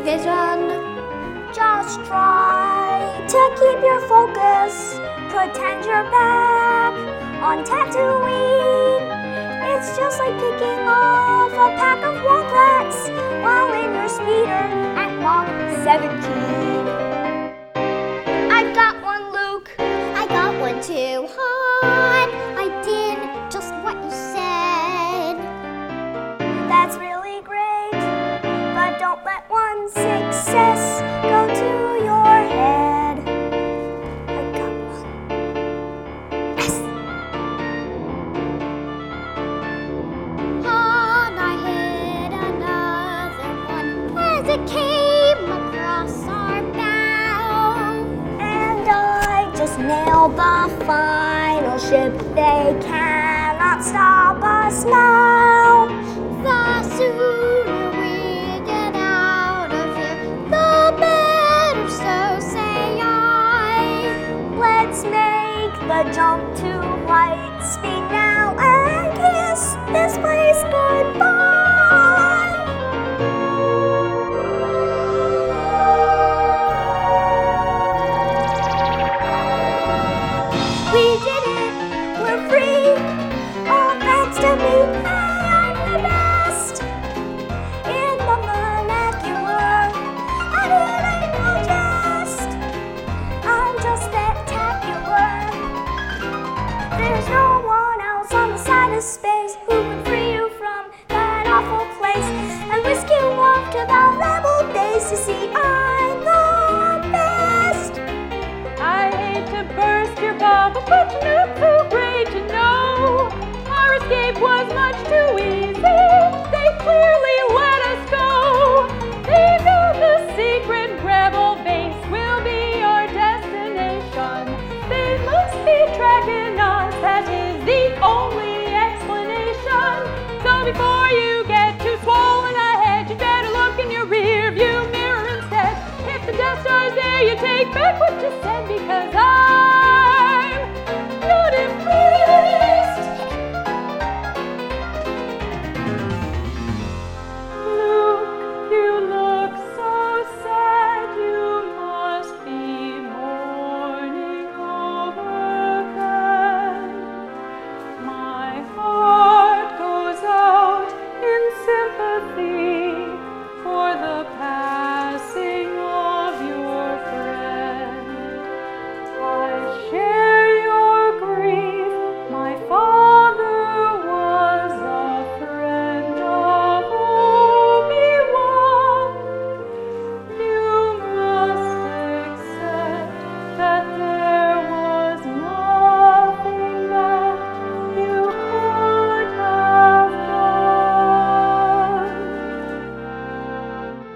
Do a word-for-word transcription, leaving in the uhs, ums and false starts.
vision. Just try to keep your focus. Pretend you're back on Tatooine. It's just like picking off a pack of Wombats while in your speeder at Mach seventeen. I got one, Luke. I got one too, Han. I did just what you said. That's really great, but don't let one success go to your head. I got one. Yes! Han, I hit another one as it came across our bow. And I just nailed the final ship. They cannot stop us now. The sooner we get out of here, the better, so say I. Let's make the jump to light speed now and kiss this place goodbye. We did it, we're free, all thanks to me. I'm the best in the vernacular, and it ain't no jest. I'm just spectacular. There's no one else on the side of space who can free you from that awful place and whisk you off to the rebel base. You see, I'm the best. I hate to burst your bubble, but you look too great to know. Our escape was much too easy. They clearly let us go. They know the secret rebel base will be our destination. They must be tracking us. That is the only explanation. So before you get too swollen ahead, you better look in your rear view mirror instead. If the Death Star's there, you take back what you said, because I